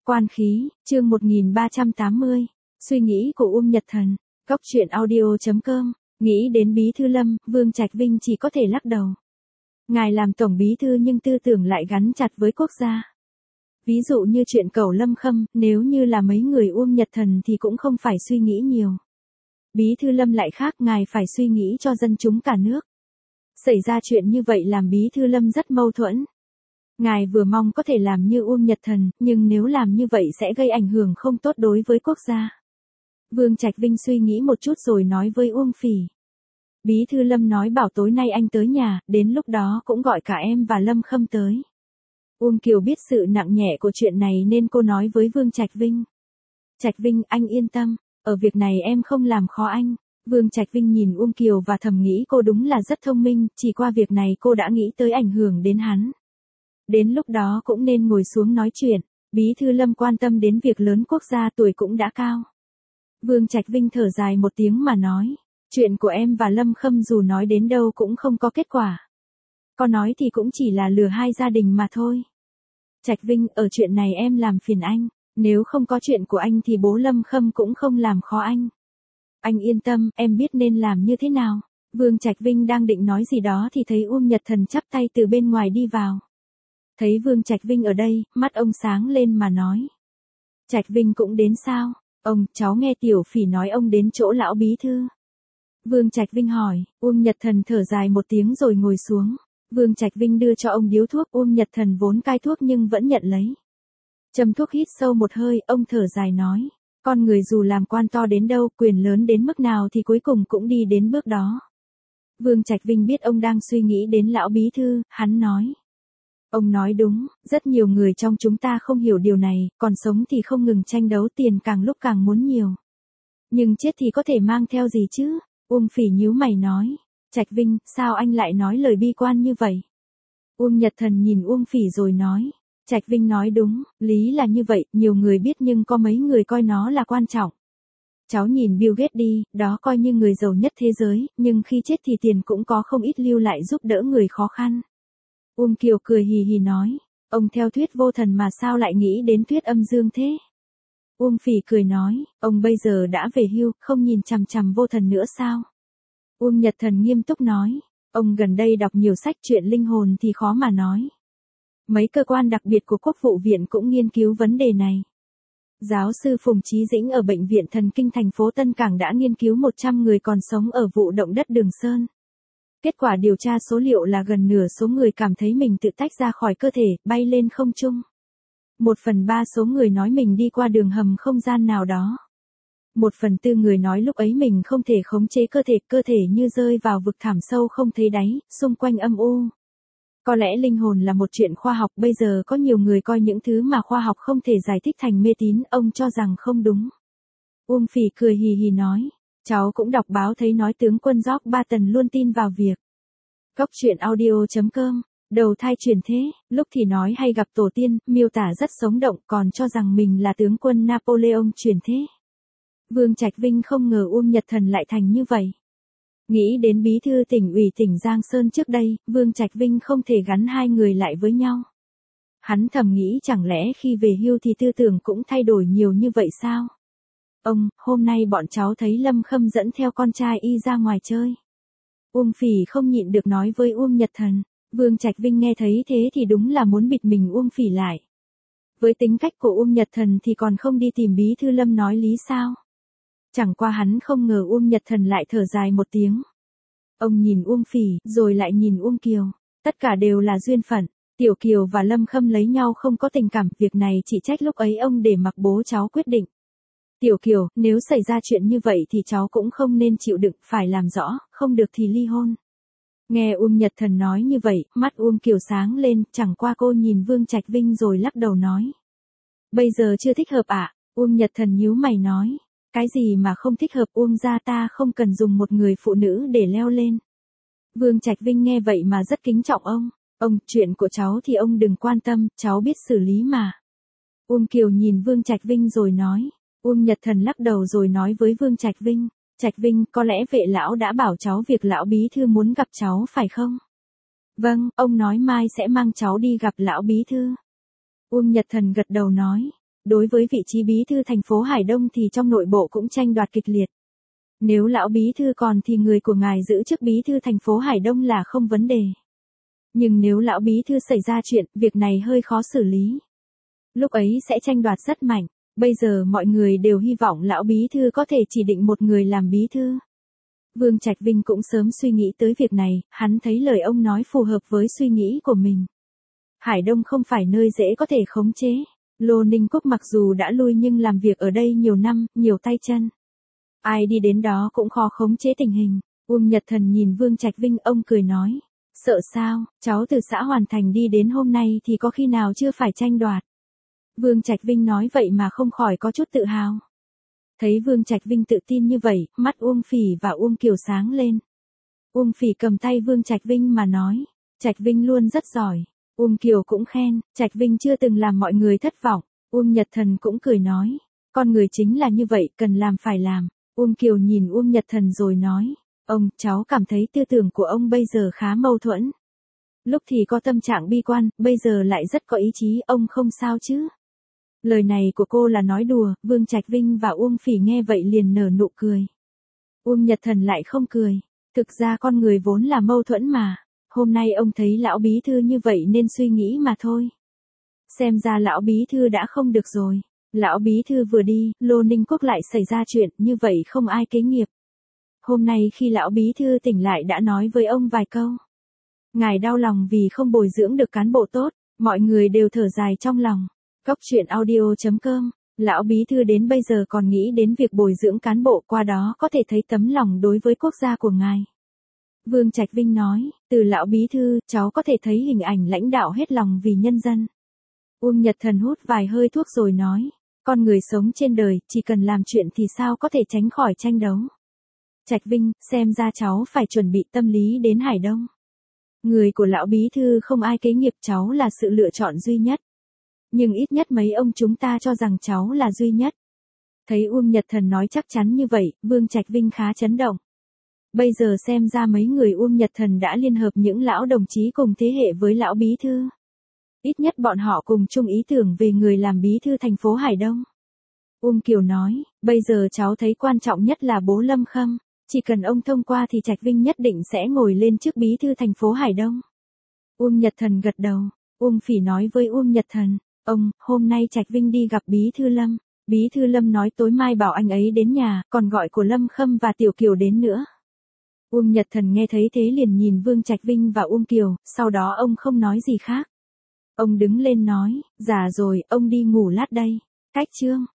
Quan khí, chương 1380. Suy nghĩ của Nhật Thần. Góc truyện audio.com. Nghĩ đến Bí thư Lâm, Vương Trạch Vinh chỉ có thể lắc đầu. Ngài làm tổng bí thư nhưng tư tưởng lại gắn chặt với quốc gia. Ví dụ như chuyện Cẩu Lâm Khâm, nếu như là mấy người Nhật Thần thì cũng không phải suy nghĩ nhiều. Bí thư Lâm lại khác, ngài phải suy nghĩ cho dân chúng cả nước. Xảy ra chuyện như vậy làm Bí thư Lâm rất mâu thuẫn. Ngài vừa mong có thể làm như Nhật Thần, nhưng nếu làm như vậy sẽ gây ảnh hưởng không tốt đối với quốc gia. Vương Trạch Vinh suy nghĩ một chút rồi nói với Uông Phỉ. Bí thư Lâm nói bảo tối nay anh tới nhà, đến lúc đó cũng gọi cả em và Lâm Khâm tới. Uông Kiều biết sự nặng nhẹ của chuyện này nên cô nói với Vương Trạch Vinh. Trạch Vinh, anh yên tâm, ở việc này em không làm khó anh. Vương Trạch Vinh nhìn Uông Kiều và thầm nghĩ cô đúng là rất thông minh, chỉ qua việc này cô đã nghĩ tới ảnh hưởng đến hắn. Đến lúc đó cũng nên ngồi xuống nói chuyện, Bí thư Lâm quan tâm đến việc lớn quốc gia, tuổi cũng đã cao. Vương Trạch Vinh thở dài một tiếng mà nói, chuyện của em và Lâm Khâm dù nói đến đâu cũng không có kết quả. Có nói thì cũng chỉ là lừa hai gia đình mà thôi. Trạch Vinh, ở chuyện này em làm phiền anh, nếu không có chuyện của anh thì bố Lâm Khâm cũng không làm khó anh. Anh yên tâm, em biết nên làm như thế nào. Vương Trạch Vinh đang định nói gì đó thì thấy Nhật Thần chắp tay từ bên ngoài đi vào. Thấy Vương Trạch Vinh ở đây, mắt ông sáng lên mà nói. Trạch Vinh cũng đến sao? Ông, cháu nghe Tiểu Phỉ nói ông đến chỗ lão bí thư. Vương Trạch Vinh hỏi, Nhật Thần thở dài một tiếng rồi ngồi xuống. Vương Trạch Vinh đưa cho ông điếu thuốc, Nhật Thần vốn cai thuốc nhưng vẫn nhận lấy. Châm thuốc hít sâu một hơi, ông thở dài nói, con người dù làm quan to đến đâu, quyền lớn đến mức nào thì cuối cùng cũng đi đến bước đó. Vương Trạch Vinh biết ông đang suy nghĩ đến lão bí thư, hắn nói. Ông nói đúng, rất nhiều người trong chúng ta không hiểu điều này, còn sống thì không ngừng tranh đấu, tiền càng lúc càng muốn nhiều. Nhưng chết thì có thể mang theo gì chứ? Uông Phỉ nhíu mày nói. Trạch Vinh, sao anh lại nói lời bi quan như vậy? Nhật Thần nhìn Uông Phỉ rồi nói. Trạch Vinh nói đúng, lý là như vậy, nhiều người biết nhưng có mấy người coi nó là quan trọng. Cháu nhìn Bill Gates đi, đó coi như người giàu nhất thế giới, nhưng khi chết thì tiền cũng có không ít lưu lại giúp đỡ người khó khăn. Uông Kiều cười hì hì nói, ông theo thuyết vô thần mà sao lại nghĩ đến thuyết âm dương thế? Uông Phỉ cười nói, ông bây giờ đã về hưu, không nhìn chằm chằm vô thần nữa sao? Nhật Thần nghiêm túc nói, ông gần đây đọc nhiều sách, chuyện linh hồn thì khó mà nói. Mấy cơ quan đặc biệt của Quốc vụ viện cũng nghiên cứu vấn đề này. Giáo sư Phùng Chí Dĩnh ở Bệnh viện Thần kinh thành phố Tân Cảng đã nghiên cứu 100 người còn sống ở vụ động đất Đường Sơn. Kết quả điều tra số liệu là gần nửa số người cảm thấy mình tự tách ra khỏi cơ thể, bay lên không trung. 1/3 số người nói mình đi qua đường hầm không gian nào đó. 1/4 người nói lúc ấy mình không thể khống chế cơ thể như rơi vào vực thẳm sâu không thấy đáy, xung quanh âm u. Có lẽ linh hồn là một chuyện khoa học, bây giờ có nhiều người coi những thứ mà khoa học không thể giải thích thành mê tín, ông cho rằng không đúng. Uông Phỉ cười hì hì nói, cháu cũng đọc báo thấy nói tướng quân George Patton luôn tin vào việc. Góc truyện audio.com, đầu thai chuyển thế, lúc thì nói hay gặp tổ tiên, miêu tả rất sống động, còn cho rằng mình là tướng quân Napoleon chuyển thế. Vương Trạch Vinh không ngờ Nhật Thần lại thành như vậy. Nghĩ đến bí thư tỉnh ủy tỉnh Giang Sơn trước đây, Vương Trạch Vinh không thể gắn hai người lại với nhau. Hắn thầm nghĩ chẳng lẽ khi về hưu thì tư tưởng cũng thay đổi nhiều như vậy sao? Ông, hôm nay bọn cháu thấy Lâm Khâm dẫn theo con trai y ra ngoài chơi. Uông Phỉ không nhịn được nói với Nhật Thần. Vương Trạch Vinh nghe thấy thế thì đúng là muốn bịt mình Uông Phỉ lại. Với tính cách của Nhật Thần thì còn không đi tìm bí thư Lâm nói lý sao? Chẳng qua hắn không ngờ Nhật Thần lại thở dài một tiếng. Ông nhìn Uông Phỉ, rồi lại nhìn Uông Kiều. Tất cả đều là duyên phận. Tiểu Kiều và Lâm Khâm lấy nhau không có tình cảm, việc này chỉ trách lúc ấy ông để mặc bố cháu quyết định. Tiểu Kiều, nếu xảy ra chuyện như vậy thì cháu cũng không nên chịu đựng, phải làm rõ, không được thì ly hôn. Nghe Nhật Thần nói như vậy, mắt Uông Kiều sáng lên, chẳng qua cô nhìn Vương Trạch Vinh rồi lắc đầu nói. Bây giờ chưa thích hợp ạ? Nhật Thần nhíu mày nói. Cái gì mà không thích hợp, Uông gia ta không cần dùng một người phụ nữ để leo lên. Vương Trạch Vinh nghe vậy mà rất kính trọng ông. Ông, chuyện của cháu thì ông đừng quan tâm, cháu biết xử lý mà. Uông Kiều nhìn Vương Trạch Vinh rồi nói. Nhật Thần lắc đầu rồi nói với Vương Trạch Vinh. Trạch Vinh, có lẽ vệ lão đã bảo cháu việc lão bí thư muốn gặp cháu phải không? Vâng, ông nói mai sẽ mang cháu đi gặp lão bí thư. Nhật Thần gật đầu nói. đối với vị trí bí thư thành phố Hải Đông thì trong nội bộ cũng tranh đoạt kịch liệt. Nếu lão bí thư còn thì người của ngài giữ chức bí thư thành phố Hải Đông là không vấn đề. Nhưng nếu lão bí thư xảy ra chuyện, việc này hơi khó xử lý. Lúc ấy sẽ tranh đoạt rất mạnh. Bây giờ mọi người đều hy vọng lão bí thư có thể chỉ định một người làm bí thư. Vương Trạch Vinh cũng sớm suy nghĩ tới việc này, hắn thấy lời ông nói phù hợp với suy nghĩ của mình. Hải Đông không phải nơi dễ có thể khống chế. Lô Ninh Quốc mặc dù đã lui nhưng làm việc ở đây nhiều năm, nhiều tay chân. Ai đi đến đó cũng khó khống chế tình hình. Uông Nhật Thần nhìn Vương Trạch Vinh, ông cười nói. Sợ sao, cháu từ xã Hoàn Thành đi đến hôm nay thì có khi nào chưa phải tranh đoạt. Vương Trạch Vinh nói vậy mà không khỏi có chút tự hào. Thấy Vương Trạch Vinh tự tin như vậy, mắt Uông Phỉ và Uông Kiều sáng lên. Uông Phỉ cầm tay Vương Trạch Vinh mà nói. Trạch Vinh luôn rất giỏi. Uông Kiều cũng khen, Trạch Vinh chưa từng làm mọi người thất vọng. Uông Nhật Thần cũng cười nói. Con người chính là như vậy, cần làm phải làm. Uông Kiều nhìn Uông Nhật Thần rồi nói. Ông, cháu cảm thấy tư tưởng của ông bây giờ khá mâu thuẫn. Lúc thì có tâm trạng bi quan, bây giờ lại rất có ý chí, ông không sao chứ? Lời này của cô là nói đùa, Vương Trạch Vinh và Uông Phỉ nghe vậy liền nở nụ cười. Uông Nhật Thần lại không cười. Thực ra con người vốn là mâu thuẫn mà. Hôm nay ông thấy lão bí thư như vậy nên suy nghĩ mà thôi. Xem ra lão bí thư đã không được rồi. Lão bí thư vừa đi, Lô Ninh Quốc lại xảy ra chuyện, như vậy không ai kế nghiệp. Hôm nay khi lão bí thư tỉnh lại đã nói với ông vài câu. Ngài đau lòng vì không bồi dưỡng được cán bộ tốt, mọi người đều thở dài trong lòng. Cốc truyện audio.com, lão bí thư đến bây giờ còn nghĩ đến việc bồi dưỡng cán bộ, qua đó có thể thấy tấm lòng đối với quốc gia của ngài. Vương Trạch Vinh nói, từ lão bí thư, cháu có thể thấy hình ảnh lãnh đạo hết lòng vì nhân dân. Uông Nhật Thần hút vài hơi thuốc rồi nói, con người sống trên đời, chỉ cần làm chuyện thì sao có thể tránh khỏi tranh đấu. Trạch Vinh, xem ra cháu phải chuẩn bị tâm lý đến Hải Đông. Người của lão bí thư không ai kế nghiệp, cháu là sự lựa chọn duy nhất. Nhưng ít nhất mấy ông chúng ta cho rằng cháu là duy nhất. Thấy Uông Nhật Thần nói chắc chắn như vậy, Vương Trạch Vinh khá chấn động. Bây giờ xem ra mấy người Uông Nhật Thần đã liên hợp những lão đồng chí cùng thế hệ với lão bí thư. Ít nhất bọn họ cùng chung ý tưởng về người làm bí thư thành phố Hải Đông. Uông Kiều nói, bây giờ cháu thấy quan trọng nhất là bố Lâm Khâm. Chỉ cần ông thông qua thì Trạch Vinh nhất định sẽ ngồi lên chức bí thư thành phố Hải Đông. Uông Nhật Thần gật đầu. Uông Phỉ nói với Uông Nhật Thần, ông, hôm nay Trạch Vinh đi gặp bí thư Lâm. Bí thư Lâm nói tối mai bảo anh ấy đến nhà, còn gọi của Lâm Khâm và Tiểu Kiều đến nữa. Uông Nhật Thần nghe thấy thế liền nhìn Vương Trạch Vinh và Uông Kiều, sau đó ông không nói gì khác. Ông đứng lên nói, già rồi, ông đi ngủ lát đây. Cách chương.